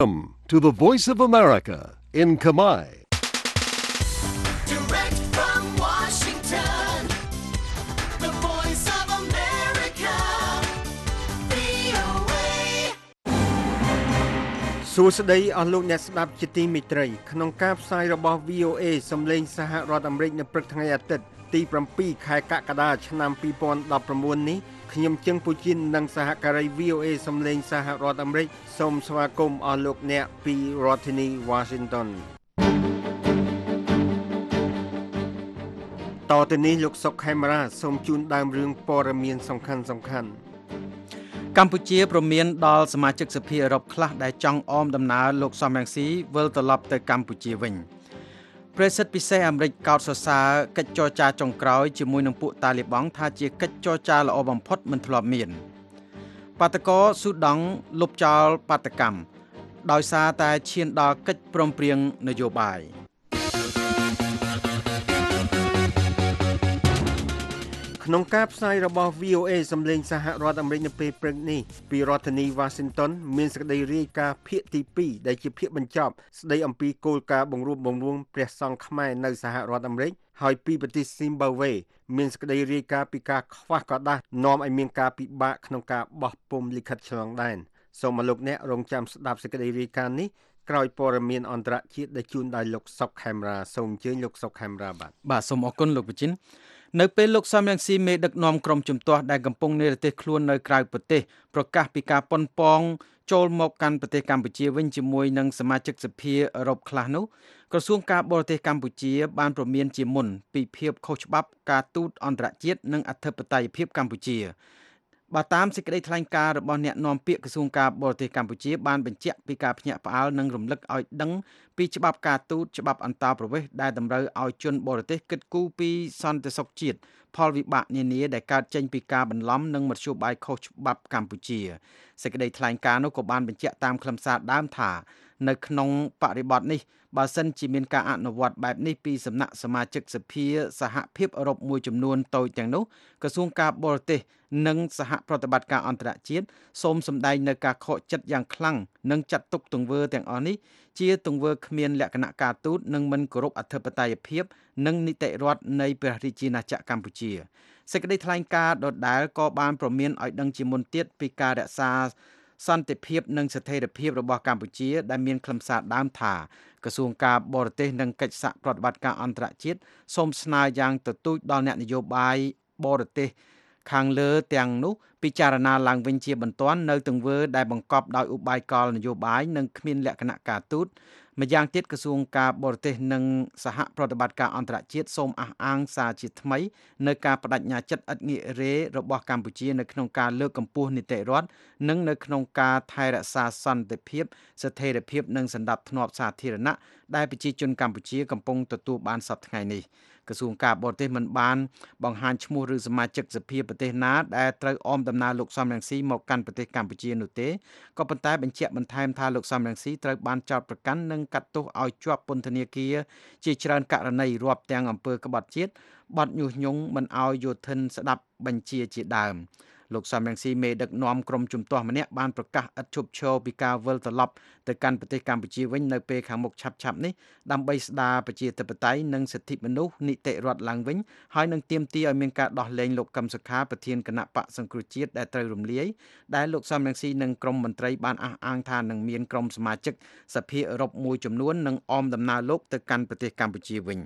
Welcome to the Voice of America in Khmer. Direct from Washington, the Voice of America, VOA. សួស្តីអស់លោកអ្នកស្ដាប់ជាទីមេត្រីក្នុងការផ្សាយរបស់ VOA សំឡេងសហរដ្ឋអាមេរិកនៅព្រឹកថ្ងៃអាទិត្យទី7ខែកក្កដាឆ្នាំ2019នេះខ្ញុំជឹងពូជីននិងសហការី VOA សំឡេងសហរដ្ឋអាមេរិកសូមស្វាគមន៍អស់លោកអ្នកពីរដ្ឋធានី Washington តទៅនេះលោកសុកខេមរាសូមជូនដើមរឿងព័ត៌មានសំខាន់កម្ពុជាព្រមានដល់សមាជិកសភាអឺរ៉ុបខ្លះដែលចង់អមដំណើរលោកសំរងស៊ីវិលត្រឡប់ទៅកម្ពុជាវិញប្រសិទ្ធពិសេសអាមេរិកកោតសរសើរកិច្ចចរចាចុងក្រោយជាមួយនឹងពួកតាលីបង់ថាជាកិច្ចចរចាល្អបំផុតមិនធ្លាប់មានបាតកោស៊ូដង់លុបចោលបាតកម្មដោយសារតែឈានដល់កិច្ចព្រមព្រៀងនយោបាយក្នុងការផ្សាយរបស់ VOA សំឡេងសហរដ្ឋអាមេរិកនៅពេលព្រឹកនេះពីរដ្ឋធានី Washington មានសេចក្តីរាយការណ៍ភាគទី2ដែលជាភាគបញ្ចប់ស្តីអំពីគោលការណ៍បង្រួបបង្រួមព្រះសង្ឃខ្មែរនៅសហរដ្ឋអាមេរិកហើយពីប្រទេស Zimbabwe មានសេចក្តីរាយការណ៍ពីការខ្វះក្រដាសនាំឲ្យមានការពិបាកក្នុងការបោះពុម្ពលិខិតឆ្លងដែនសូមលោកអ្នករងចាំស្ដាប់សេចក្តីរាយការណ៍នេះក្រោយព័ត៌មានអន្តរជាតិដែលជូនដោយលោកសុកខេមរាសូមអញ្ជើញលោកសុកខេមរាបាទសូមអរគុណលោកវិចិននៅពេលលោកសំរងស៊ីមេដឹកនាំក្រុមជំទាស់ដែលកំពុងនិរទេសខ្លួននៅក្រៅប្រទេសប្រកាសពីការប៉ុនប៉ងចូលមកកាន់ប្រទេសកម្ពុជាវិញជាមួយនឹងសមាជិកសភាអឺរ៉ុបខ្លះនោះក្រសួងការបរទេសកម្ពុជាបានព្រមានជាមុនពីភាពខុសច្បាប់ការទូតអន្តរជាតិនិងអធិបតេយ្យភាពកម្ពុជាបើតាមសេចក្តីថ្លែងការណ៍របស់អ្នកនាំពាក្យក្រសួងការបរទេសកម្ពុជាបានបញ្ជាក់ពីការភ្ញាក់ផ្អើលនិងរំលឹកឲ្យដឹងពីច្បាប់ការទូតច្បាប់អន្តោប្រវេសន៍ដែលតម្រូវឲ្យជនបរទេសគិតគូរពីសន្តិសុខជាតិផលវិបាកនានាដែលកើតចេញពីការបន្លំនិងមធ្យោបាយខុសច្បាប់កម្ពុជាសេចក្តីថ្លែងការណ៍នោះក៏បានបញ្ជាក់តាមខ្លឹមសារដើមថានៅក្នុងបរិបទនេះបើសិនជាមានការអនុវត្តបែបនេះពីសំណាក់សមាជិកសភាសហភាពអឺរ៉ុបមួយចំនួនតូចទាំងនោះក្រសួងការបរទេសនិងសហប្រតិបត្តិការអន្តរជាតិសូមសម្ដែងនៅការខកចិត្តយ៉ាងខ្លាំងនិងចាត់ទុកទង្វើទាំងអស់នេះជាទង្វើគ្មានលក្ខណៈការទូតនិងមិនគោរពអធិបតេយ្យភាពនិងនីតិរដ្ឋនៃព្រះរាជាណាចក្រកម្ពុជាសេចក្តីថ្លែងការណ៍ដដែលក៏បានព្រមានឲ្យដឹងជាមុនទៀតពីការរក្សាសន្តិភាពនិងស្ថិរភាពរបស់កម្ពុជាដែលមានខ្លឹមសារដើមថាក្រសួងការបរទេសនិងកិច្ចសហប្រតិបត្តិការអន្តរជាតិសូមស្នើយ៉ាងទទូចដល់អ្នកនយោបាយបរទេសខាងលើទាំងនោះពិចារណាឡើងវិញជាបន្ទាន់នៅទង្វើដែលបង្កប់ដោយឧបាយកលនយោបាយនិងគ្មានលក្ខណៈការទូតម្យ៉ាងទៀតក្រសួងការបរទេសនិងសហប្រតិបត្តិការអន្តរជាតិសូមអះអាងសារជាថ្មីនៅការបដិញ្ញាចិត្តឥតងាករេរបស់កម្ពុជានៅក្នុងការលើកកម្ពស់នីតិរដ្ឋនិងនៅក្នុងការថែរក្សាសន្តិភាពស្ថិរភាពនិងសណ្ដាប់ធ្នាប់សាធារណៈដែលប្រជាជនកម្ពុជាកំពុងទទួលបានសប្តាហ៍ថ្ងៃនេះក្រសួងការបរទេសមិនបានបង្ហាញឈ្មោះឬសមាជិកសភាប្រទេសណាដែលត្រូវអមដំណើរលោកសំរងស៊ីមកកាន់ប្រទេសកម្ពុជានោះទេក៏ប៉ុន្តែបញ្ជាក់បន្ថែមថាលោកសំរងស៊ីត្រូវបានចោទប្រកាន់និងកាត់ទោសឲ្យជាប់ពន្ធនាគារជាច្រើនករណីរាប់ទាំងអំពើក្បត់ជាតិបទញុះញង់មិនឲ្យយោធិនស្ដាប់បញ្ជាជាដើមលោកសំរងស៊ីមេដឹកនាំក្រុមជំទាស់ម្នាក់បានប្រកាសឥតឈប់ឈរពីការវិលត្រឡប់ទៅកាន់ប្រទេសកម្ពុជាវិញនៅពេលខាងមុខឆាប់ៗនេះដើម្បីស្ដារប្រជាធិបតេយ្យនិងសិទ្ធិមនុស្សនីតិរដ្ឋឡើងវិញហើយនឹងទាមទារឲ្យមានការដោះលែងលោកកឹមសុខាប្រធានគណៈបកសង្គ្រោះជាតិដែលត្រូវរំលាយដែលលោកសំរងស៊ីនិងក្រុមមន្ត្រីបានអះអាងថានឹងមានក្រុមសមាជិកសភាអឺរ៉ុបមួយចំនួននឹងអមដំណើរលោកទៅកាន់ប្រទេសកម្ពុជាវិញ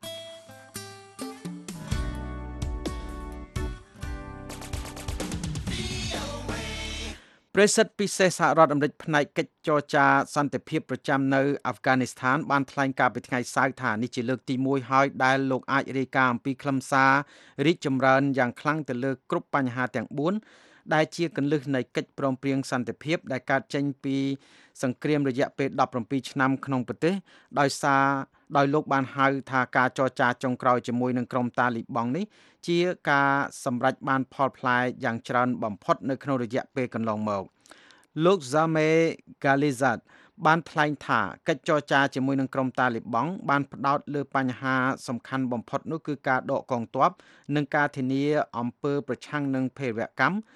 ប្រសិទ្ធពិសេសសហរដ្ឋអាមេរិកផ្នែកកិច្ចចរចាសន្តិភាពប្រចាំនៅអាហ្វហ្គានីស្ថានបានថ្លែងការណ៍ពីថ្ងៃសៅរ៍ថានេះជាលើកទី1ហើយដែលលោកអាចរាយការណ៍អំពីខ្លឹមសាររីកចម្រើនយ៉ាងខ្លាំងទៅលើគ្រប់បញ្ហាទាំង4ដែលជាគន្លឹះនៃកិច្ចព្រមព្រៀងសន្តិភាពដែលកើតចេញពីសង្គ្រាមរយៈពេល17ឆ្នាំក្នុងប្រទេសដោយលោកបានហៅថាការចរចាចុងក្រោយជាមួយនឹងក្រុមតាលីបង់នេះជាការសម្រេចបានផលផ្លែយ៉ាងច្រើនបំផុតនៅក្នុងរយៈពេលកន្លងមកលោក Zame Khalilzad បានថ្លែងថាកិច្ចចរចាជាមួយនឹងក្រុមតាលីបង់បានផ្ដោតលើបញ្ហាសំខាន់បំផុតនោះគឺការដកកងទ័ពនិងការធានាអំពើប្រឆាំងនឹងភេរវកម្ម ក៏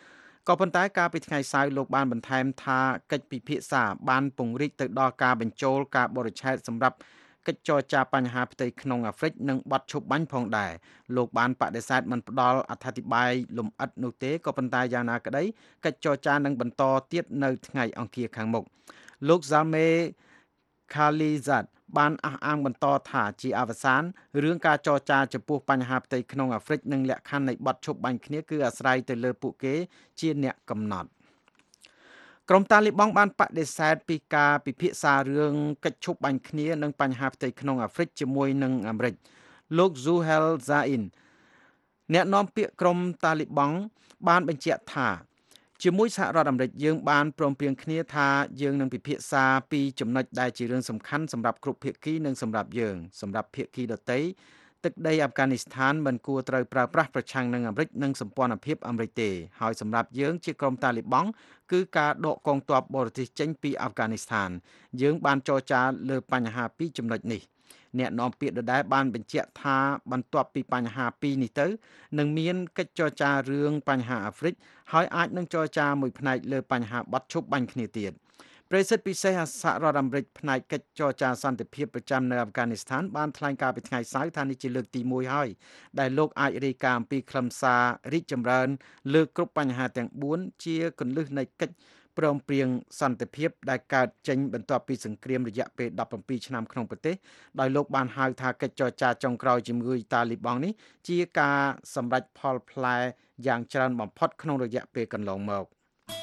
ក៏ប៉ុន្តែការពីថ្ងៃសៅរ៍លោកបានបន្ថែមថាកិច្ចពិភាក្សាបានពង្រីកទៅដល់ការបញ្ចូលការបរិច្ឆេទសម្រាប់កិច្ចចរចាបញ្ហាផ្ទៃក្នុងអាហ្វ្រិកនិងបទឈប់បាញ់ផងដែរលោកបានបដិសេធមិនផ្ដល់អត្ថាធិប្បាយលម្អិតនោះទេក៏ប៉ុន្តែយ៉ាងណាក្តីកិច្ចចរចានឹងបន្តទៀតនៅថ្ងៃអង្គារខាងមុខលោក Zalmay Khalilzad បានអះអាងបន្តថាជាអវសានរឿងការចរចាចំពោះបញ្ហាផ្ទៃក្នុងអាហ្វ្រិកនិងលក្ខខណ្ឌនៃបទឈប់បាញ់គ្នាគឺអាស្រ័យទៅលើពួកគេជាអ្នកកំណត់ក្រុមតាលីបង់បានបដិសេធពីការពិភាក្សារឿងកិច្ចឈប់បាញ់គ្នានិងបញ្ហាផ្ទៃក្នុងអាហ្វ្រិកជាមួយនឹងអាមេរិកលោក Zuhail Zain អ្នកនាំពាក្យក្រុមតាលីបង់បានបញ្ជាក់ថាជាមួយសហរដ្ឋអាមេរិកយើងបានព្រមព្រៀងគ្នាថាយើងនឹងពិភាក្សាពីចំណុចដែលជារឿងសំខាន់សម្រាប់គ្រប់ភាគីនិងសម្រាប់យើងសម្រាប់ភាគីដទៃទឹកដីអាហ្វហ្គានីស្ថានមិនគួរត្រូវប្រើប្រាស់ប្រឆាំងនឹងអាមេរិកនិងសម្ព័ន្ធភាពអាមេរិកទេហើយសម្រាប់យើងជាក្រុមតាលីបង់គឺការដកកងទ័ពបរទេសចេញពីអាហ្វហ្គានីស្ថានយើងបានចរចាលើបញ្ហាពីរចំណុចនេះអ្នកនាំពាក្យដដែលបានបញ្ជាក់ថាបន្ទាប់ពីបញ្ហាពីរនេះទៅនឹងមានកិច្ចចរចារឿងបញ្ហាអាហ្វ្រិកហើយអាចនឹងចរចាមួយផ្នែកលើបញ្ហាបទឈប់បាញ់គ្នាទៀតប្រធានពិសេសសហរដ្ឋអាមេរិកផ្នែកកិច្ចចរចាសន្តិភាពប្រចាំនៅអាហ្វហ្គានីស្ថានបានថ្លែងការណ៍ពីថ្ងៃសៅរ៍ថានេះជាលើកទី1ហើយដែលលោកអាចរាយការណ៍អំពីខ្លឹមសាររីកចម្រើនលើគ្រប់បញ្ហាទាំង4ជាគន្លឹះនៃកិច្ចព្រមព្រៀងសន្តិភាពដែលកើតចេញបន្ទាប់ពីសង្គ្រាមរយៈពេល17ឆ្នាំក្នុងប្រទេសដោយលោកបានហៅថាកិច្ចចរចាចុងក្រោយជាមួយតាលីបង់នេះជាការសម្រេចផលផ្លែយ៉ាងច្រើនបំផុតក្នុងរយៈពេលកន្លងមក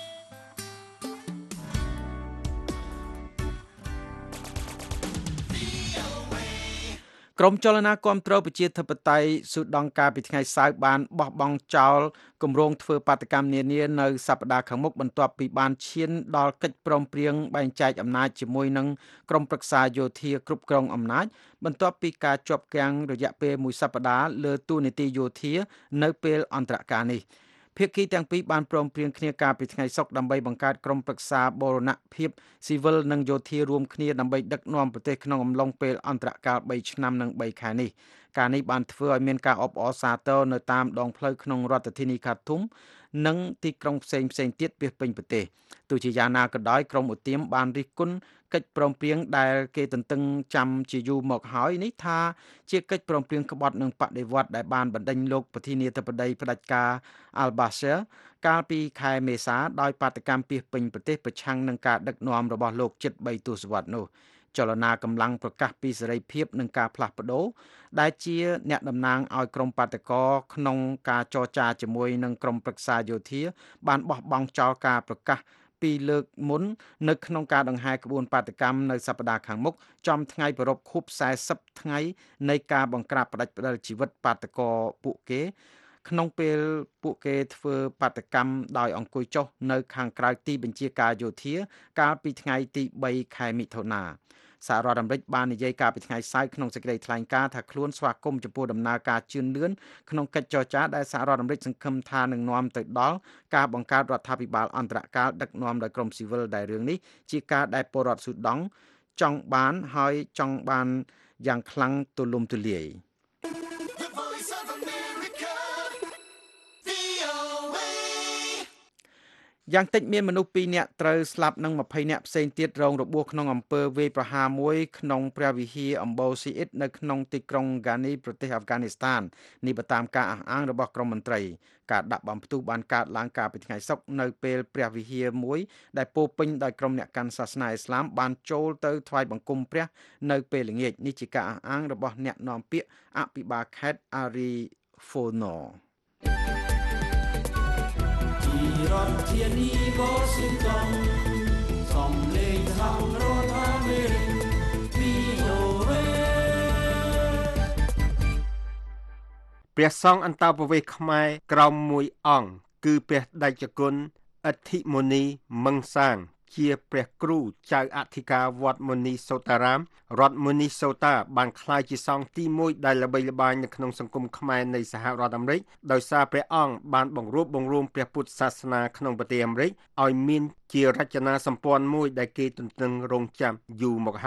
ក្រុមចលនាគាំទ្រប្រជាធិបតេយ្យស៊ូដង់កាលពីថ្ងៃសៅរ៍បានបោះបង់ចោលគម្រោងធ្វើបាតកម្មនានានៅសប្តាហ៍ខាងមុខបន្ទាប់ពីបានឈានដល់កិច្ចព្រមព្រៀងបែងចែកអំណាចជាមួយនឹងក្រុមប្រឹក្សាយោធាគ្រប់គ្រងអំណាចបន្ទាប់ពីការជាប់គាំងរយៈពេលមួយសប្តាហ៍លើតួនាទីយោធានៅពេលអន្តរកាលនេះភាគីទាំងពីរបានព្រមព្រៀងគ្នាកាលពីថ្ងៃសុក្រដើម្បីបង្កើតក្រុមប្រឹក្សាបូរណភាពស៊ីវិលនិងយោធារួមគ្នាដើម្បីដឹកនាំប្រទេសក្នុងអំឡុងពេលអន្តរកាល3ឆ្នាំនិង3ខែនេះការនេះបានធ្វើឲ្យមានការអបអរសាទរនៅតាមដងផ្លូវក្នុងរដ្ឋធានីខាទុំនិងទីក្រុងផ្សេងទៀតពាសពេញប្រទេសទោះជាយ៉ាងណាក៏ដោយក្រុមឧទាមបានរិះគន់កិច្ចព្រមព្រៀងដែលគេទន្ទឹងចាំជាយូរមកហើយនេះថាជាកិច្ចព្រមព្រៀងក្បត់នឹងបដិវត្តន៍ដែលបានបណ្ដេញលោកប្រធានាធិបតីផ្ដាច់ការ al-Bashir កាលពីខែមេសាដោយបាតកម្មពាសពេញប្រទេសប្រឆាំងនឹងការដឹកនាំរបស់លោកជិត3ទសវត្សរ៍នោះចលនាកម្លាំងប្រកាសពីសេរីភាពនិងការផ្លាស់ប្ដូរដែលជាអ្នកតំណាងឲ្យក្រុមបាតកោក្នុងការចរចាជាមួយនឹងក្រុមប្រឹក្សាយោធាបានបោះបង់ចោលការប្រកាសពីលើកមុននៅក្នុងការដង្ហែក្បួនបាតកម្មនៅសប្តាហ៍ខាងមុខចំថ្ងៃប្រពខួប40ថ្ងៃនៃការបង្ក្រាបផ្ដាច់ផ្ដាល់ជីវិតបាតកោពួកគេក្នុងពេលពួកគេធ្វើបាតកម្មដោយអង្គុយចុះនៅខាងក្រៅទីបញ្ជាការយោធាកាលពីថ្ងៃទី3ខែមិថុនាសហរដ្ឋអាមេរិកបាននិយាយកាលពីថ្ងៃសៅរ៍ក្នុងសេចក្តីថ្លែងការណ៍ថាខ្លួនស្វាគមន៍ចំពោះដំណើរការជឿនលឿនក្នុងកិច្ចចរចាដែលសហរដ្ឋអាមេរិកសង្ឃឹមថានឹងនាំទៅដល់ការបង្កើតរដ្ឋាភិបាលអន្តរកាលដឹកនាំដោយក្រុមស៊ីវិលដែលរឿងនេះជាការដែលពលរដ្ឋស៊ូដង់ចង់បានយ៉ាងខ្លាំងទូលំទូលាយយ៉ាងតិចមានមនុស្ស2នាក់ត្រូវស្លាប់និង20នាក់ផ្សេងទៀតរងរបួសក្នុងអំពើវាយប្រហារមួយក្នុងព្រះវិហារអំបូស៊ីអ៊ីតនៅក្នុងទីក្រុងហ្គានីប្រទេសអាហ្វហ្គានីស្ថាននេះបើតាមការអះអាងរបស់ក្រមមន្ត្រីការដាក់បំផ្ទុះបានកើតឡើងកាលពីថ្ងៃសុក្រនៅពេលព្រះវិហារមួយដែលពោពេញដោយក្រុមអ្នកកាន់សាសនាអ៊ីស្លាមបានចូលទៅថ្វាយបង្គំព្រះនៅពេលល្ងាចនេះជាការអះអាងរបស់អ្នកនាំពាក្យអភិបាលខេត្តអារីហ្វូណូរដ្ឋធានី Washington សំឡេងសហរដ្ឋអាមេរិក VOA ព្រះសង្ឃអន្តោប្រវេសន៍ខ្មែរក្រោមមួយអង្គគឺព្រះតេជគុណឥទ្ធិមុនីមង្សាងជាព្រះគ្រូចៅអធិការវត្តមុនីសូតារាមរដ្ឋមុនីសូតាបានក្លាយជាសង្ឃទី1ដែលល្បីល្បាញនៅក្នុងសង្គមខ្មែរនៃសហរដ្ឋអាមេរិកដោយសារព្រះអង្គបានបង្រួបបង្រួមព្រះពុទ្ធសាសនាក្នុងប្រទេសអាមេរិកឲ្យមានជារចនាសម្ព័ន្ធមួយដែលគេទន្ទឹងរង់ចាំយូរមកហើយ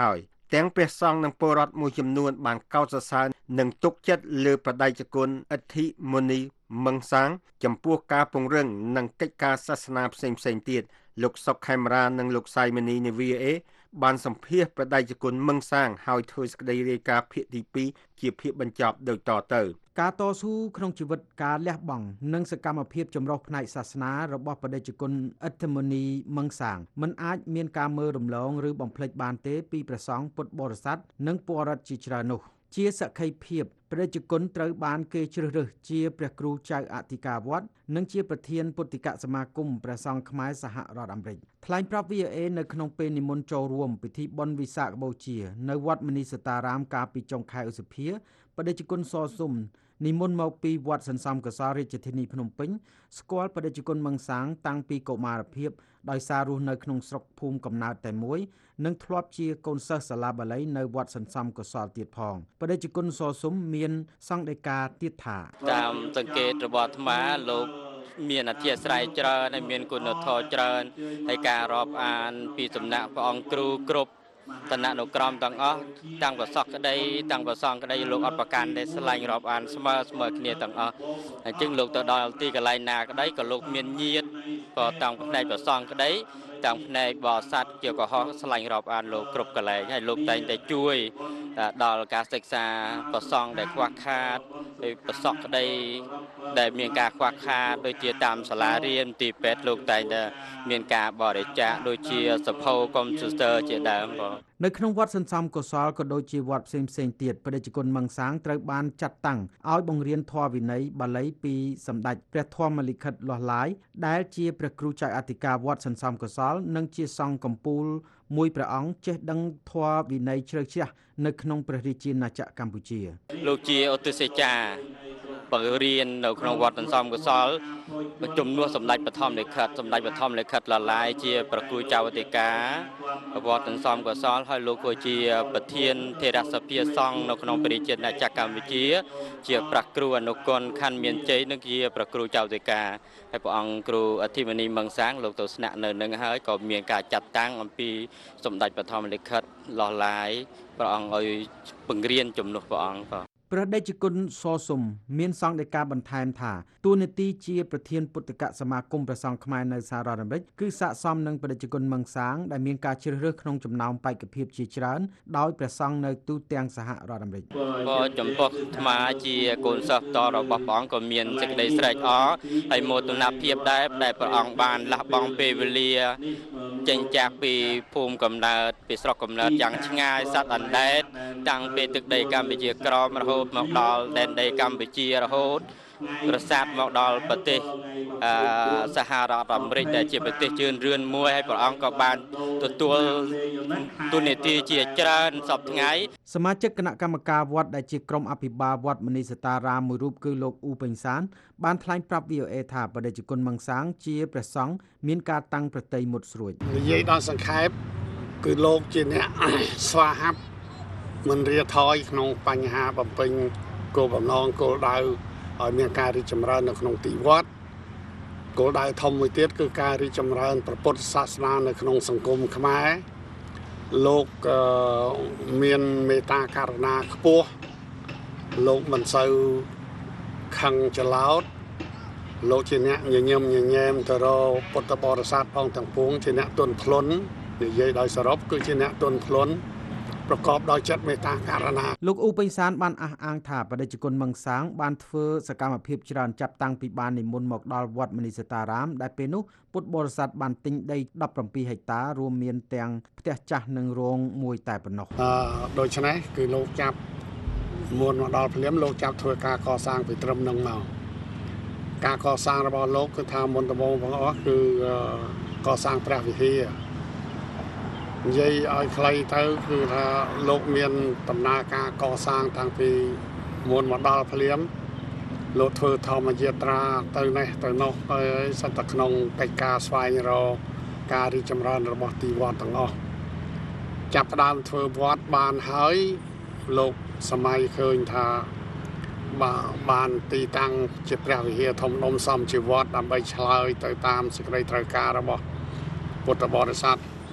ទាំងព្រះសង្ឃនិងពលរដ្ឋមួយចំនួនបានកោតសរសើរនិងទុកចិត្តលើប្រដេជគុណឥទ្ធិមុនីមង្សាងចំពោះការពង្រឹងនិងកិច្ចការសាសនាផ្សេងៗទៀតលោកសុកខេមរានិងលោកសៃមនីនៃ VOA បានសម្ភាសប្រដេជគុណមង្សាងហើយធ្វើសេចក្តីរាយការណ៍ភាគទី2ជាភាគបញ្ចប់ដូចតទៅការតស៊ូក្នុងជីវិតការលះបង់និងសកម្មភាពចម្រុះផ្នែកសាសនារបស់បដិជគុណឥទ្ធិមុនីមង្សាងមិនអាចមានការមើលរំលងឬបំភ្លេចបានទេពីព្រះសង្ឃពុទ្ធបរិស័ទនិងពលរដ្ឋជាច្រើននោះជាសក្ខីភាពបដិជគុណត្រូវបានគេជ្រើសរើសជាព្រះគ្រូចៅអធិការវត្តនិងជាប្រធានពុទ្ធិកសមាគមព្រះសង្ឃខ្មែរសហរដ្ឋអាមេរិកថ្លែងប្រាប់ VOA នៅក្នុងពេលនិមន្តចូលរួមពិធីបុណ្យវិសាខបូជានៅវត្តមនីសតារាមកាលពីចុងខែឧសភាបដិជគុណសស៊ុំនិមន្តមកពីវត្តសន្សំកុសលរាជធានីភ្នំពេញស្គាល់បដិជគុណមង្សាងតាំងពីកុមារភាពដោយសាររស់នៅក្នុងស្រុកភូមិកំណើតតែមួយនិងធ្លាប់ជាកូនសិស្សសាលាបាលីនៅវត្តសន្សំកុសលទៀតផងបដិជគុណសស៊ុំមានសង្ឃដីកាទៀតថាតាមសង្កេតរបស់អាត្មាលោកមានអធិស្ស្រ័យច្រើនហើយមានគុណធម៌ច្រើនហើយការរាប់អានពីសំណាក់ព្រះអង្គគ្រូគ្រប់ឋានៈនុក្រមទាំងអស់តាំងប្រសក់ក្តីតាំងប្រសងក្តីលោកអត់ប្រកាន់ទេស្លាញ់រាប់អានស្មើគ្នាទាំងអស់អញ្ចឹងលោកទៅដល់ទីកន្លែងណាក្តីក៏លោកមានញាតិក៏តាំងផ្នែកប្រសងក្តីតាំងផ្នែកបរិស័ទជាកុហកស្លាញ់រាប់អានលោកគ្រប់កន្លែងហើយលោកតែងតែជួយដល់ការសិក្សាប្រសងដែលខ្វះខាតហើយប្រសក់ក្តីដែលមានការខ្វះខាតដូចជាតាមសាលារៀនទីពេទ្យលោកតែងតែមានការបរិច្ចាគដូចជាសភៅកុំព្យូទ័រជាដើមបងនៅក្នុងវត្តសន្សំកុសលក៏ដូចជាវត្តផ្សេងទៀតបដិជគុណមង្សាងត្រូវបានចាត់តាំងឲ្យបង្រៀនធម៌វិន័យបាលីពីសម្ដេចព្រះធម្មលិខិតលាស់ឡាយដែលជាព្រះគ្រូចៅអធិការវត្តសន្សំកុសលនិងជាសង្ឃកំពូលមួយព្រះអង្គចេះដឹងធម៌វិន័យជ្រៅជ្រះនៅក្នុងព្រះរាជាណាចក្រកម្ពុជាលោកជាឧទ្ទិសចារបង្រៀននៅក្នុងវត្តសន្សំកុសលជំនួសសម្ដេចបឋមលិខិតលាឡាយជាព្រះគ្រូចៅអធិការវត្តសន្សំកុសលហើយលោកក៏ជាប្រធានថេរសភាសង្ឃនៅក្នុងព្រះរាជាណាចក្រកម្ពុជាជាព្រះគ្រូអនុគុណខណ្ឌមានជ័យនិងជាព្រះគ្រូចៅអធិការហើយព្រះអង្គគ្រូអធិមនីមង្សាងលោកទៅស្នាក់នៅនឹងហើយក៏មានការចាត់តាំងអំពីសម្ដេចបឋមលិខិតលាស់ឡាយព្រះអង្គឲ្យបង្រៀនជំនួសព្រះអង្គព្រះដេចគុណសស៊ុំមានសង្ឃដីកាបន្ថែមថាតួនាទីជាប្រធានពុទ្ធិកសមាគមព្រះសង្ឃខ្មែរនៅសហរដ្ឋអាមេរិកគឺស័ក្តិសមនឹងព្រះដេចគុណមង្សាងដែលមានការជ្រើសរើសក្នុងចំណោមបេក្ខភាពជាច្រើនដោយព្រះសង្ឃនៅទូទាំងសហរដ្ឋអាមេរិកក៏ចំពោះអាត្មាជាកូនសិស្សតរបស់ព្រះអង្គក៏មានសេចក្តីស្រេកអរហើយមោទនភាពដែរដែលព្រះអង្គបានលះបង់ពេលវេលាចេញចាកពីភូមិកំណើតពីស្រុកកំណើតយ៉ាងឆ្ងាយសត្វអណ្ដែតតាំងពីទឹកដីកម្ពុជាក្រមរហូតមកដល់ដែនដីកម្ពុជារហូតប្រសាទមកដល់ប្រទេសសហរដ្ឋអាមេរិកដែលជាប្រទេសជឿនរឿនមួយហើយព្រះអង្គក៏បានទទួលទូនាទីជាច្រើនសពថ្ងៃសមាជិកគណៈកម្មការវត្តដែលជាក្រុមអភិបាលវត្តមនីសតារាមមួយរូបគឺលោកអ៊ូពេញសានបានថ្លែងប្រាប់ VOA ថាបដិជគុណមង្សាងជាព្រះសង្ឃមានការតាំងប្រតិមុតស្រួចនិយាយដល់សង្ខេបគឺលោកជាអ្នកស្វាហាប់មិនរាថយក្នុងបញ្ហាបំពេញគោលបំណងគោលដៅឲ្យមានការរីកចម្រើននៅក្នុងទីវត្តគោលដៅធំមួយទៀតគឺការរីកចម្រើនព្រះពុទ្ធសាសនានៅក្នុងសង្គមខ្មែរលោកមានមេត្តាករុណាខ្ពស់លោកមិនសូវខឹងច្រឡោតលោកជាអ្នកញញឹមញញែមទៅរកពុទ្ធបរិស័ទផងទាំងពួងជាអ្នកទន់ភ្លន់និយាយដោយសរុបគឺជាអ្នកទន់ភ្លន់ប្រកបដោយចិត្តមេត្តាករុណាលោកអ៊ូពេញសានបានអះអាងថាបដិជគុណមង្សាងបានធ្វើសកម្មភាពច្រើនចាប់តាំងពីបាននិមន្តមកដល់វត្តមនីសតារាមដែលពេលនោះពុទ្ធបរិស័ទបានទិញដី17ហិកតារួមមានទាំងផ្ទះចាស់និងរោងមួយតែប៉ុណ្ណោះដូច្នេះគឺលោកចាប់មុនមកដល់ភ្លាមលោកចាប់ធ្វើការកសាងពីត្រឹមនឹងមកការកសាងរបស់លោកគឺថាមុនដំបូងបងអស់គឺកសាងព្រះវិហារនិយាយឲ្យខ្លីទៅគឺថាលោកមានដំណើរការកសាងតាំងពីមុនមកដល់ភ្លាមលោកធ្វើធម្មយាត្រាទៅនេះទៅនោះហើយសត្វតែក្នុងកិច្ចការស្វែងរកការរីកចម្រើនរបស់ទីវត្តទាំងអស់ចាប់ផ្ដើមធ្វើវត្តបានហើយលោកសម័យឃើញថាបានទីតាំងជាព្រះវិហារធំដុំសមជាវត្តដើម្បីឆ្លើយទៅតាមសេចក្តីត្រូវការរបស់ពុទ្ធបរិស័ទ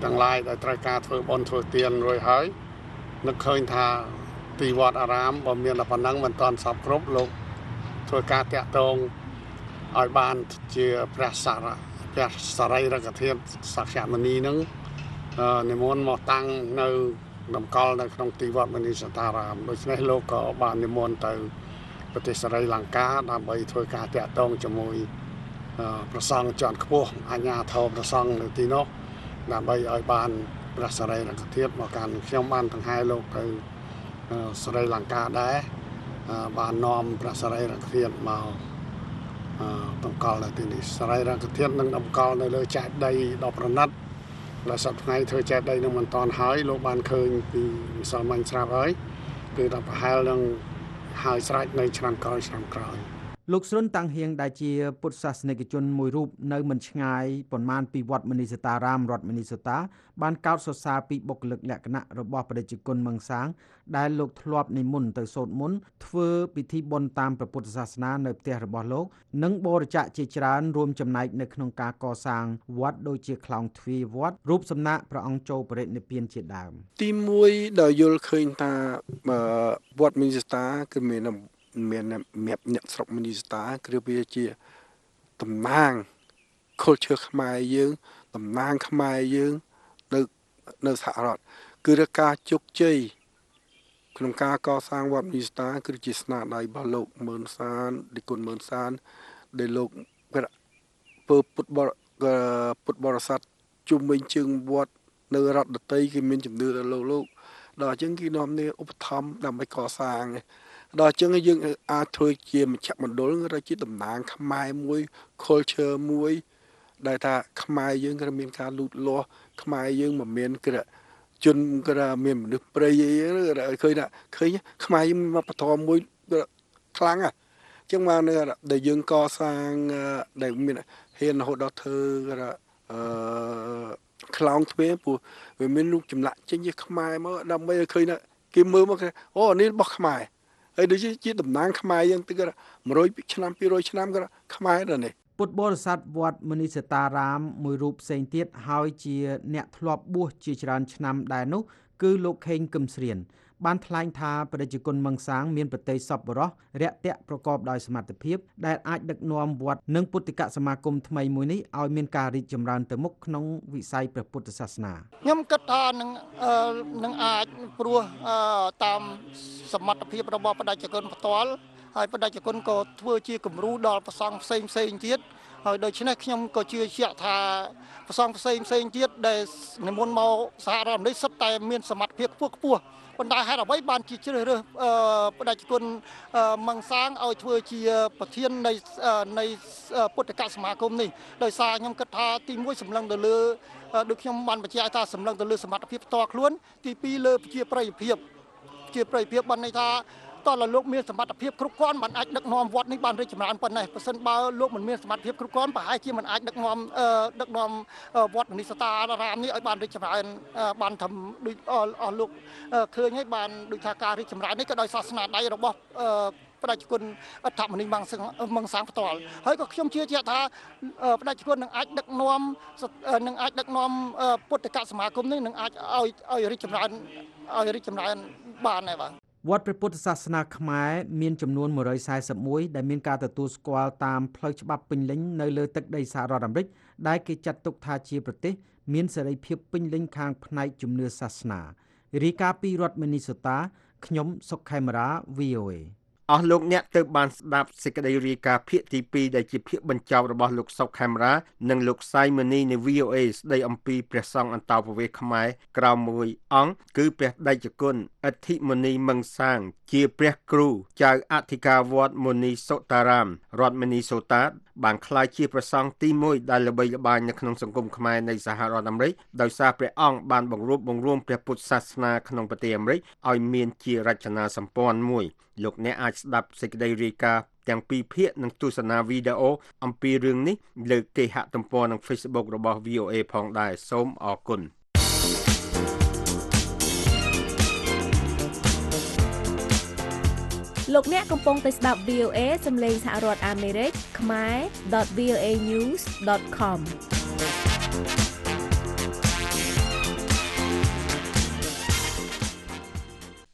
ទាំងឡាយដែលត្រូវការធ្វើបុណ្យធ្វើទានរួចហើយនឹកឃើញថាទីវត្តអារាមបើមានតែប៉ុណ្ណឹងមិនទាន់សពគ្រប់លោកធ្វើការតាក់ទងឲ្យបានជាព្រះសរីរកធាតុសក្យមុនីនឹងនិមន្តមកតាំងនៅតម្កល់នៅក្នុងទីវត្តមនីសតារាមដូច្នេះលោកក៏បាននិមន្តទៅប្រទេសស្រីលង្កាដើម្បីធ្វើការតាក់ទងជាមួយប្រសង់ជាន់ខ្ពស់អាជ្ញាធរប្រសង់នៅទីនោះដើម្បីឲ្យបានព្រះសរីរកធាតុមកកាន់ខ្ញុំបានដង្ហែលោកទៅស្រីលង្កាដែរបាននាំព្រះសរីរកធាតុមកតម្កល់នៅទីនេះសរីរកធាតុនឹងតម្កល់នៅលើចេតិយដ៏ប្រណិតដែលសប្តាហ៍ធ្វើចេតិយនឹងមិនតាន់ហើយលោកបានឃើញពីម្សិលមិញស្រាប់ហើយគឺថាប្រហែលនឹងហើយស្រេចនៅឆ្នាំក្រោយលោកស្រុនតាំងហៀងដែលជាពុទ្ធសាសនិកជនមួយរូបនៅមិនឆ្ងាយប៉ុន្មានពីវត្តមនីសតារាមរដ្ឋមនីសូតាបានកោតសរសើរពីបុគ្គលិកលក្ខណៈរបស់ព្រះរាជគុណមង្សាងដែលលោកធ្លាប់និមន្តទៅសូត្រមន្តធ្វើពិធីបុណ្យតាមព្រះពុទ្ធសាសនានៅផ្ទះរបស់លោកនិងបរិច្ចាគជាច្រើនរួមចំណែកនៅក្នុងការកសាងវត្តដូចជាខ្លោងទ្វារវត្តរូបសំណាកព្រះអង្គចូលបរិនិព្វានជាដើមទី1ដែលយល់ឃើញថាវត្តមនីសូតាគឺមានអ្នកស្រុកមនីស្តាគឺវាជាតំណាង culture ខ្មែរយើងតំណាងខ្មែរយើងនៅសហរដ្ឋគឺការជោគជ័យក្នុងការកសាងវត្តមនីស្តាគឺជាស្នាដៃរបស់លោកមឿនសានឌីគុណមឿនសានដែលលោកពុទ្ធបរិស័ទជុំវិញជើងវត្តនៅរដ្ឋដតីគេមានជំនឿដល់លោកដល់អញ្ចឹងគេនាំគ្នាឧបត្ថម្ភដើម្បីកសាងដល់អញ្ចឹងយើងអាចធ្វើជាមជ្ឈមណ្ឌលឬជាតំណាងខ្មែរមួយ culture មួយដែលថាខ្មែរយើងក៏មានការលូតលាស់ខ្មែរយើងមិនមានជនក៏មានមនុស្សព្រៃអីឃើញថាខ្មែរយើងមានវប្បធម៌មួយខ្លាំងអញ្ចឹងមកនៅដែលយើងកសាងដែលមានហ៊ានរហូតដល់ធ្វើខ្លោងទ្វារព្រោះវាមានរូបចម្លាក់ចេញជាខ្មែរមកដើម្បីឲ្យឃើញថាគេមើលមកអូនេះរបស់ខ្មែរហើយដូចជាតំណាងខ្មែរយើងទៅ100ឆ្នាំ200ឆ្នាំក៏ខ្មែរដែរនេះពុទ្ធបរិស័ទវត្តមនីសតារាមមួយរូបផ្សេងទៀតហើយជាអ្នកធ្លាប់បួសជាច្រើនឆ្នាំដែរនោះគឺលោកខេងគឹមស្រៀនបានថ្លែងថាព្រះរាជគុណមង្សាងមានប្រតិសពរោះរាក់ទាក់ប្រកបដោយសមត្ថភាពដែលអាចដឹកនាំវត្តនិងពុទ្ធិកសមាគមថ្មីមួយនេះឲ្យមានការរីកចម្រើនទៅមុខក្នុងវិស័យព្រះពុទ្ធសាសនាខ្ញុំគិតថានឹងអាចព្រោះតាមសមត្ថភាពរបស់ព្រះរាជគុណផ្ទាល់ហើយព្រះរាជគុណក៏ធ្វើជាគំរូដល់ព្រះសង្ឃផ្សេងទៀតហើយដូច្នេះខ្ញុំក៏ជឿជាក់ថាព្រះសង្ឃផ្សេងទៀតដែលនិមន្តមកសហរដ្ឋអាមេរិកសុទ្ធតែមានសមត្ថភាពខ្ពស់ប៉ុន្តែហេតុអ្វីបានជាជ្រើសរើសព្រះរាជគុណមង្សាងឲ្យធ្វើជាប្រធាននៃពុទ្ធិកសមាគមនេះដោយសារខ្ញុំគិតថាទី1សម្លឹងទៅលើដូចខ្ញុំបានបញ្ជាក់ថាសម្លឹងទៅលើសមត្ថភាពផ្ទាល់ខ្លួនទី2លើជាប្រយោជន៍បានន័យថាតើលោកមានសមត្ថភាពគ្រប់គ្រាន់មិនអាចដឹកនាំវត្តនេះបានរីកចម្រើនប៉ុណ្ណេះបើសិនបើលោកមិនមានសមត្ថភាពគ្រប់គ្រាន់ប្រហែលជាមិនអាចដឹកនាំវត្តមនីសតារាមនេះឲ្យបានរីកចម្រើនបានធ្វើដូចអស់លោកឃើញហើយបានដូចថាការរីកចម្រើននេះក៏ដោយសាសនាដៃរបស់ព្រះរាជគុណអដ្ឋមនីមង្សាងផ្ទាល់ហើយក៏ខ្ញុំជឿជាក់ថាព្រះរាជគុណនឹងអាចដឹកនាំពុទ្ធិកសមាគមនេះនឹងអាចឲ្យរីកចម្រើនបានដែរបាទវត្តព្រះពុទ្ធសាសនាខ្មែរមានចំនួន141ដែលមានការទទួលស្គាល់តាមផ្លូវច្បាប់ពេញលេញនៅលើទឹកដីសហរដ្ឋអាមេរិកដែលគេចាត់ទុកថាជាប្រទេសមានសេរីភាពពេញលេញខាងផ្នែកជំនឿសាសនារាយការណ៍ពីរដ្ឋមីនីសូតាខ្ញុំសុកខេមរា VOA អស់លោកអ្នកទៅបានស្ដាប់សេចក្តីរាយការណ៍ភាគទី2ដែលជាភាគបញ្ចប់របស់លោកសុកខេមរានិងលោកសៃម៉ានីនៃ VOA ស្ដីអំពីព្រះសង្ឃអន្តោប្រវេសន៍ខ្មែរក្រៅមួយអង្គគឺព្រះតេជគុណអធិមុនីមង្សាងជាព្រះគ្រូចៅអធិការវត្តមុនីសូតារាមរដ្ឋមីនីសូតាបានក្លាយជាព្រះសង្ឃទី1ដែលល្បីល្បាញនៅក្នុងសង្គមខ្មែរនៃសហរដ្ឋអាមេរិកដោយសារព្រះអង្គបានបង្រួបបង្រួមព្រះពុទ្ធសាសនាក្នុងប្រទេសអាមេរិកឲ្យមានជារចនាសម្ព័ន្ធមួយលោកអ្នកអាចស្ដាប់សេចក្តីរាយការណ៍ទាំងពីរភាគនិងទស្សនាវីដេអូអំពីរឿងនេះលើគេហទំព័រនិង Facebook របស់ VOA ផងដែរសូមអរគុណលោកអ្នកកំពុងតែស្ដាប់ VOA សំឡេងសហរដ្ឋអាមេរិកខ្មែរ .voanews.com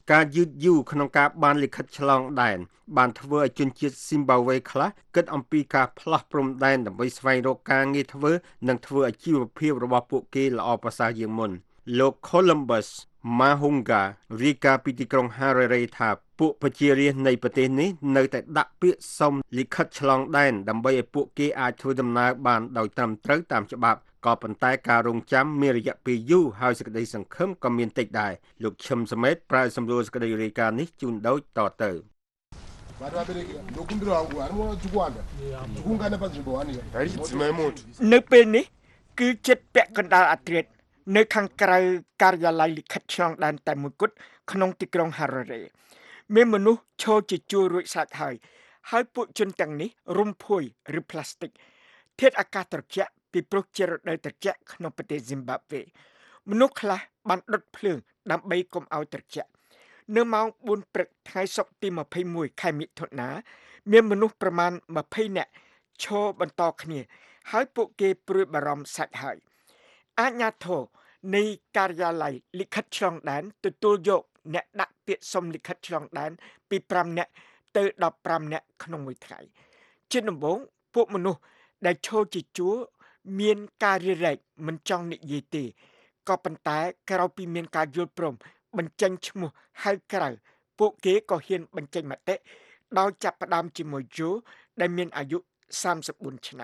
ការយឺតយូរក្នុងការបានលិខិតឆ្លងដែនបានធ្វើឲ្យជនជាតិស៊ីមបាវេខ្លះគិតអំពីការផ្លាស់ព្រំដែនដើម្បីស្វែងរកការងារធ្វើនិងធ្វើអាជីវភាពរបស់ពួកគេល្អប្រសើរជាងមុនលោក Columbus Mahunga រាយការណ៍ពីទីក្រុង Harare ថាពួកប្រជារាស្ត្រនៃប្រទេសនេះនៅតែដាក់ពាក្យសុំលិខិតឆ្លងដែនដើម្បីឲ្យពួកគេអាចធ្វើដំណើរបានដោយត្រឹមត្រូវតាមច្បាប់ក៏ប៉ុន្តែការរងចាំមានរយៈពេលយូរហើយសេចក្តីសង្ឃឹមក៏មានតិចដែរលោកឈឹមសមេតប្រាយសម្រួលសេចក្តីរាយការណ៍នេះជូនដូចតទៅនៅពេលនេះគឺចិត្តពាក់កណ្ដាលអាធ្រាត្រនៅខាងក្រៅការិយាល័យលិខិតឆ្លងដែនតែមួយគត់ក្នុងទីក្រុង Harare មានមនុស្សឈរជាជួររួចស្រេចហើយពួកជនទាំងនេះរុំភួយឬផ្លាស្ទិកធាតុអាកាសត្រជាក់ពីព្រោះជារដូវត្រជាក់ក្នុងប្រទេស Zimbabwe មនុស្សខ្លះបានដុតភ្លើងដើម្បីកុំឲ្យត្រជាក់នៅម៉ោង 4 ព្រឹកថ្ងៃសុក្រទី 21 ខែមិថុនាមានមនុស្សប្រមាណ 20 នាក់ឈរបន្តគ្នាហើយពួកគេព្រួយបារម្ភសាច់ហើយអាជ្ញាធរនៃការិយាល័យលិខិតឆ្លងដែនទទួលយកអ្នកដាក់ពាក្យសុំលិខិតឆ្លងដែនពី 5 នាក់ទៅ 15 នាក់ក្នុងមួយថ្ងៃជាដំបូងពួកមនុស្សដែលឈរជាជួរមានការរារែកមិនចង់និយាយទេក៏ប៉ុន្តែក្រោយពីមានការយល់ព្រមបញ្ចេញឈ្មោះហៅក្រៅពួកគេក៏ហ៊ានបញ្ចេញមតិដោយចាប់ផ្ដើមជាមួយយូដែលមានអាយុ 34 ឆ្នាំ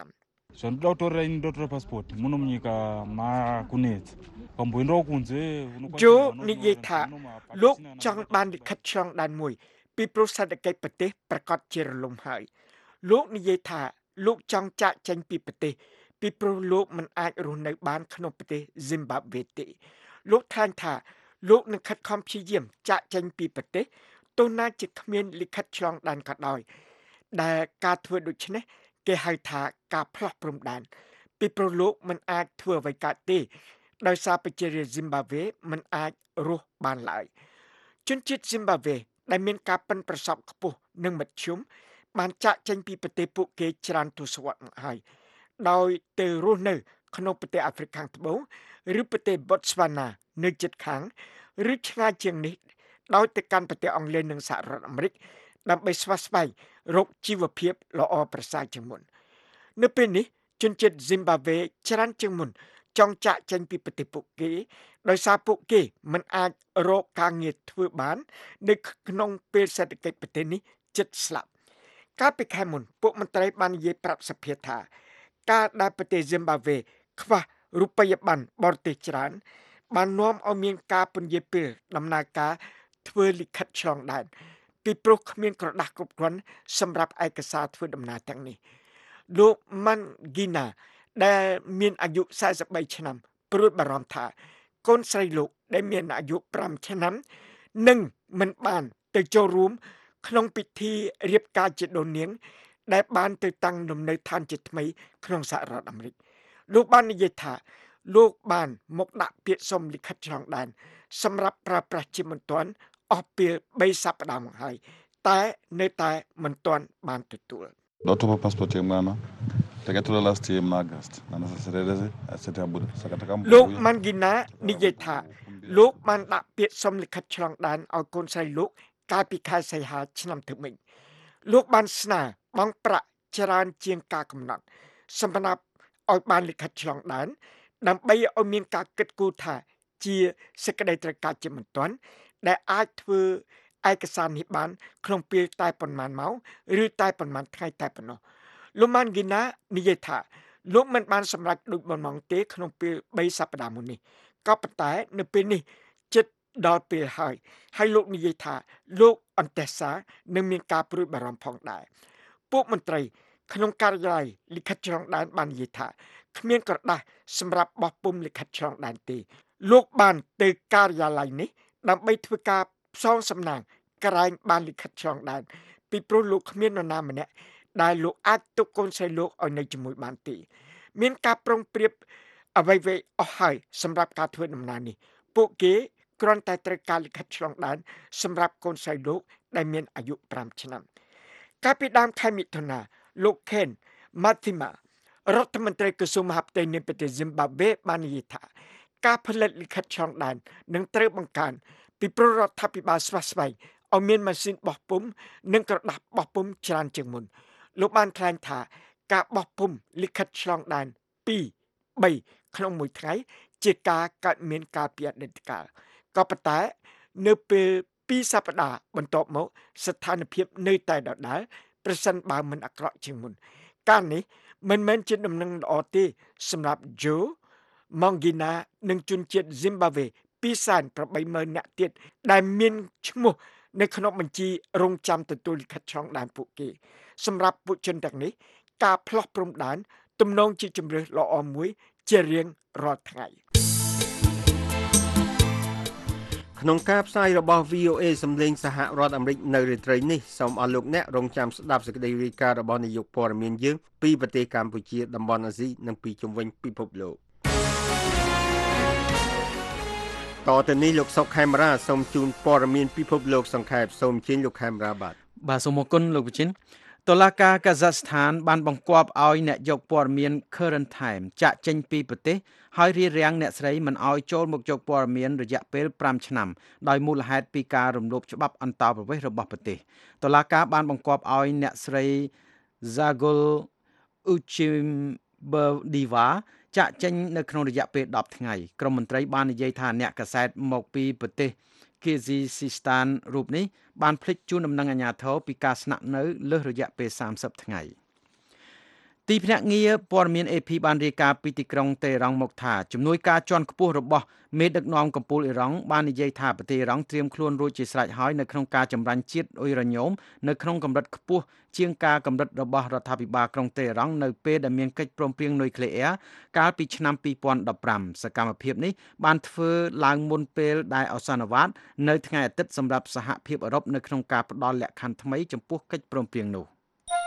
ជូនិយាយថាលោកចង់បានលិខិតឆ្លងដែនមួយពីព្រោះសេដ្ឋកិច្ចប្រទេសប្រកាសជារលំហើយលោកនិយាយថាលោកចង់ចាកចេញពីប្រទេសពីព្រោះលោកមិនអាចរស់នៅបានក្នុងប្រទេស Zimbabwe ទេលោកថ្លែងថាលោកនឹងខិតខំព្យាយាមចាកចេញពីប្រទេសទោះណាជាគ្មានលិខិតឆ្លងដែនក៏ដោយដែលការធ្វើដូច្នេះគេហៅថាការផ្លាស់ព្រំដែនពីព្រោះលោកមិនអាចធ្វើអ្វីកើតទេដោយសារប្រជារាស្ត្រ Zimbabwe មិនអាចរស់បានឡើយជនជាតិ Zimbabwe ដែលមានការប៉ិនប្រសប់ខ្ពស់និងមធ្យមបានចាកចេញពីប្រទេសពួកគេច្រើនទសវត្សរ៍មកហើយដោយទៅរស់នៅក្នុងប្រទេសអាហ្វ្រិកខាងត្បូងឬប្រទេស Botswana នៅជិតខាងឬឆ្ងាយជាងនេះដោយទៅកាន់ប្រទេសអង់គ្លេសនិងសហរដ្ឋអាមេរិកដើម្បីស្វះស្វែងរកជីវភាពល្អប្រសើរជាងមុននៅពេលនេះជនជាតិ Zimbabwe ច្រើនជាងមុនចង់ចាកចេញពីប្រទេសពួកគេដោយសារពួកគេមិនអាចរកការងារធ្វើបាននៅក្នុងពេលសេដ្ឋកិច្ចប្រទេសនេះជិតស្លាប់កាលពីខែមុនពួកមន្ត្រីបាននិយាយប្រាប់សភាថាការដែលប្រទេស Zimbabwe ខ្វះរូបិយប័ណ្ណបរទេសច្រើនបាននាំឲ្យមានការពន្យាពេលដំណើរការធ្វើលិខិតឆ្លងដែនពីព្រោះគ្មានក្រដាស់គ្រប់គ្រាន់សម្រាប់ឯកសារធ្វើដំណើរទាំងនេះលោក Mangina ដែលមានអាយុ 43 ឆ្នាំព្រួយបារម្ភថាកូនស្រីលោកដែលមានអាយុ 5 ឆ្នាំនឹងមិនបានទៅចូលរួមក្នុងពិធីរៀបការជាដូននាងដែលបានទៅតាំងលំនៅឋានជាថ្មីក្នុងសហរដ្ឋអាមេរិកលោកបាននិយាយថាលោកបានមកដាក់ពាក្យសុំលិខិតឆ្លងដែនសម្រាប់ប្រើប្រាស់ជាមិនទាន់អស់ពេល3សប្តាហ៍មកហើយតែនៅតែមិនទាន់បានទទួល Daughter passport yang mana? Tak kira last year August. Nana serereze asete abuda. Sakataka. លោក Mangina និយាយថាលោកបានដាក់ពាក្យសុំលិខិតឆ្លងដែនឲ្យកូនស្រីលោកកាលពីខែសីហាឆ្នាំទៅមិញលោកបានស្នើបង់ប្រាក់ច្រើនជាងការកំណត់សម្រាប់ឲ្យបានលិខិតឆ្លងដែនដើម្បីឲ្យមានការគិតគូរថាជាសេចក្តីត្រូវការជាមិនទាន់ដែលអាចធ្វើឯកសារនេះបានក្នុងពេលតែប៉ុន្មានម៉ោងឬតែប៉ុន្មានថ្ងៃតែប៉ុណ្ណោះលោក Mangina និយាយថាលោកមិនបានសម្រេចដូចបំណងទេក្នុងពេល3សប្តាហ៍មុននេះក៏ប៉ុន្តែនៅពេលនេះជិតដល់ពេលហើយលោកនិយាយថាលោកអន្តេសានឹងមានការព្រួយបារម្ភផងដែរពួកមន្ត្រីក្នុងការិយាល័យលិខិតឆ្លងដែនបាននិយាយថាគ្មានក្រដាស់សម្រាប់បោះពុម្ពលិខិតឆ្លងដែនទេលោកបានទៅការិយាល័យនេះដើម្បីធ្វើការផ្សងសំណាងក្រែងបានលិខិតឆ្លងដែនពីព្រោះលោកគ្មាននរណាម្នាក់ដែលលោកអាចទុកកូនស្រីលោកឲ្យនៅជាមួយបានទេមានការប្រុងប្រៀបអ្វីៗអស់ហើយសម្រាប់ការធ្វើដំណើរនេះពួកគេគ្រាន់តែត្រូវការលិខិតឆ្លងដែនសម្រាប់កូនស្រីលោកដែលមានអាយុ 5 ឆ្នាំកាលពីដើមខែមិថុនាលោក Ken Mathima រដ្ឋមន្ត្រីក្រសួងមហាផ្ទៃនៃប្រទេស Zimbabwe បាននិយាយថាការផលិតលិខិតឆ្លងដែននឹងត្រូវបង្កើនពីព្រោះរដ្ឋាភិបាលស្វាស្វែងឲ្យមានម៉ាស៊ីនបោះពុម្ពនិងក្រដាសបោះពុម្ពច្រើនជាងមុនលោកបានថ្លែងថាការបោះពុម្ពលិខិតឆ្លងដែន2 3ក្នុងមួយថ្ងៃជាការកើតមានការពីអតីតកាលក៏ប៉ុន្តែនៅពេល2សប្តាហ៍បន្ទាប់មកស្ថានភាពនៅតែដដែលប្រសិនបើមិនអាក្រក់ជាងមុនការនេះមិនមែនជាដំណឹងល្អទេសម្រាប់ Joe Mongina និងជនជាតិ Zimbabwe 280,000 នាក់ទៀតដែលមានឈ្មោះនៅក្នុងបញ្ជីរងចាំទទួលលិខិតឆ្លងដែនពួកគេសម្រាប់ពួកជនទាំងនេះការផ្លោះព្រំដែនទំនងជាជំរើសល្អមួយជារៀងរាល់ថ្ងៃក្នុងការផ្សាយរបស់ VOA សម្លេងសហរដ្ឋអាមេរិកនៅរាត្រីនេះសូមអស់លោកអ្នករងចាំស្ដាប់សេចក្តីរាយការណ៍របស់នាយកព័ត៌មានយើងពីប្រទេសកម្ពុជាតំបន់អាស៊ីនិងពីជុំវិញពិភពលោកតទៅនេះលោកសុកខេមរាសូមជូនព័ត៌មានពិភពលោកសង្ខេបសូមអញ្ជើញលោកខេមរាបាទសូមអរគុណលោកវិចិត្រតុលាការកាហ្សាស្ថានបានបង្គាប់ឲ្យអ្នកយកព័ត៌មាន Current Time ចាក់ចេញពីប្រទេសហើយរារាំងអ្នកស្រីមិនឲ្យចូលមកយកព័ត៌មានរយៈពេល5ឆ្នាំដោយមូលហេតុពីការរំលោភច្បាប់អន្តោប្រវេសន៍របស់ប្រទេសតុលាការបានបង្គាប់ឲ្យអ្នកស្រី Zagul Uchimberdiva ចាក់ចេញនៅក្នុងរយៈពេល10ថ្ងៃក្រមមន្ត្រីបាននិយាយថាអ្នកកាសែតមកពីប្រទេសគីស៊ីស៊ីស្ថានរូបនេះបានភ្លេចជូនដំណឹងអាជ្ញាធរពីការស្នាក់នៅលើសរយៈពេល30ថ្ងៃទីភ្នាក់ងារព័ត៌មាន AP បានរាយការណ៍ពីទីក្រុងតេរ៉ង់មកថាជំនួយការជាន់ខ្ពស់របស់មេដឹកនាំកំពូលអ៊ីរ៉ង់បាននិយាយថាប្រទេសអ៊ីរ៉ង់ត្រៀមខ្លួនរួចជាស្រេចហើយនៅក្នុងការចម្រាញ់ជាតិអ៊ុយរ៉ាញ៉ូមនៅក្នុងកម្រិតខ្ពស់ជាងការកម្រិតរបស់រដ្ឋាភិបាលក្រុងតេរ៉ង់នៅពេលដែលមានកិច្ចព្រមព្រៀងនុយក្លេអ៊ែរកាលពីឆ្នាំ2015សកម្មភាពនេះបានធ្វើឡើងមុនពេលដែលអសានវ៉ាតនៅថ្ងៃអាទិត្យសម្រាប់សហភាពអឺរ៉ុបនៅក្នុងការផ្ដល់លក្ខខណ្ឌថ្មីចំពោះកិច្ចព្រមព្រៀងនោះ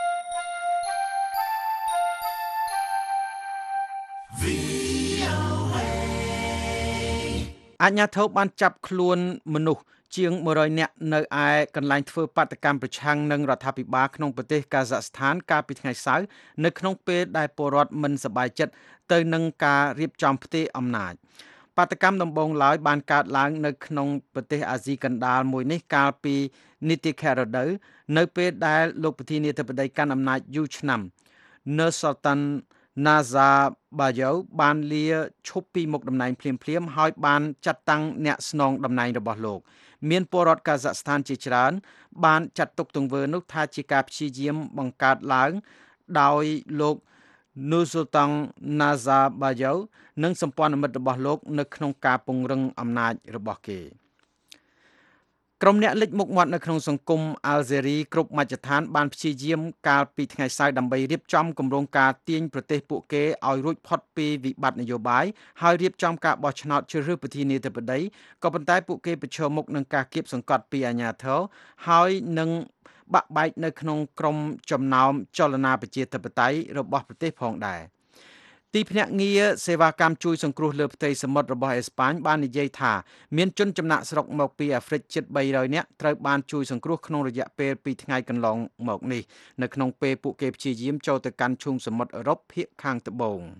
អាជ្ញាធរបានចាប់ខ្លួនមនុស្សជាង100នាក់នៅឯកន្លែងធ្វើបាតកម្មប្រឆាំងនឹងរដ្ឋាភិបាលក្នុងប្រទេសកាហ្សាស្ថានកាលពីថ្ងៃសៅរ៍នៅក្នុងពេលដែលពលរដ្ឋមិនសប្បាយចិត្តទៅនឹងការរៀបចំផ្ទេរអំណាចបាតកម្មដំបូងឡើយបានកើតឡើងនៅក្នុងប្រទេសអាស៊ីកណ្ដាលមួយនេះកាលពីនីតិខែរដូវនៅពេលដែលលោកប្រធានាធិបតីកាន់អំណាចយូរឆ្នាំ Nursultan Nazarbayev បានលាឈប់ពីមុខតំណែងភ្លាមៗហើយបានចាត់តាំងអ្នកស្នងតំណែងរបស់លោកមានពលរដ្ឋកាហ្សាស្ថានជាច្រើនបានចាត់ទុកទង្វើនោះថាជាការព្យាយាមបង្កើតឡើងដោយលោក Nursultan Nazarbayev និងសម្ព័ន្ធមិត្តរបស់លោកនៅក្នុងការពង្រឹងអំណាចរបស់គេក្រុមអ្នកលិចមុខមាត់នៅក្នុងសង្គមអាល់ហ្សេរីគ្រប់មជ្ឈដ្ឋានបានព្យាយាមកាលពីថ្ងៃសៅរ៍ដើម្បីរៀបចំគម្រោងការទាញប្រទេសពួកគេឲ្យរួចផុតពីវិបត្តិនយោបាយហើយរៀបចំការបោះឆ្នោតជ្រើសរើសប្រធានាធិបតីក៏ប៉ុន្តែពួកគេប្រឈមមុខនឹងការគៀបសង្កត់ពីអាជ្ញាធរហើយនឹងបាក់បែកនៅក្នុងក្រុមចំណោមចលនាប្រជាធិបតេយ្យរបស់ប្រទេសផងដែរទីភ្នាក់ងារសេវាកម្មជួយសង្គ្រោះលើផ្ទៃសមុទ្ររបស់អេស្ប៉ាញបាននិយាយថាមានជនចំណាក់ស្រុកមកពីអាហ្វ្រិកជិត300នាក់ត្រូវបានជួយសង្គ្រោះក្នុងរយៈពេល2ថ្ងៃកន្លងមកនេះនៅក្នុងពេលពួកគេព្យាយាមចូលទៅកាន់ឈូងសមុទ្រអឺរ៉ុបភាគខាងត្បូង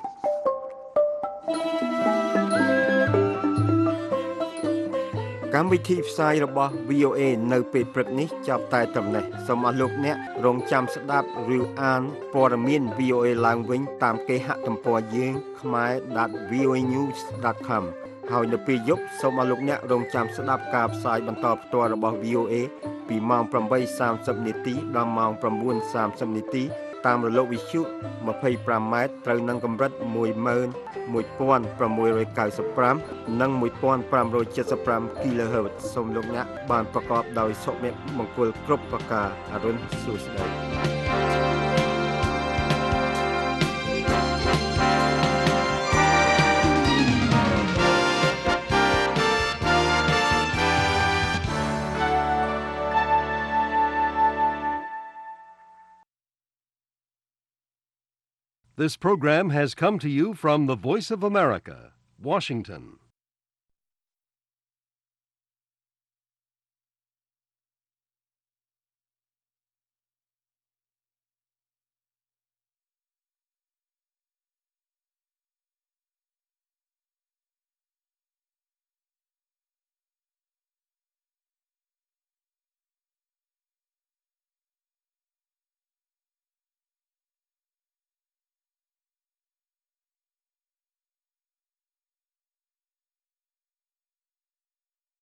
កម្មវិធីផ្សាយរបស់ VOA នៅពេលព្រឹកនេះចាប់តែត្រឹមនេះសូមអស់លោកអ្នករងចាំស្ដាប់ឬអានព័ត៌មាន VOA ឡើងវិញតាមគេហទំព័រយើង khmer.voanews.com ហើយនៅពេលយប់សូមអស់លោកអ្នករងចាំស្ដាប់ការផ្សាយបន្តផ្ទាល់របស់ VOA ពីម៉ោង 8:30 នាទីដល់ម៉ោង 9:30 នាទីតាមរលកវិទ្យុ 25 ម៉ែត្រត្រូវនឹងកម្រិត 11695 និង 1575 kHz សូមលោកអ្នកបានប្រកបដោយសុភមង្គលគ្រប់ប្រការអរុនសួស្តី This program has come to you from the Voice of America, Washington.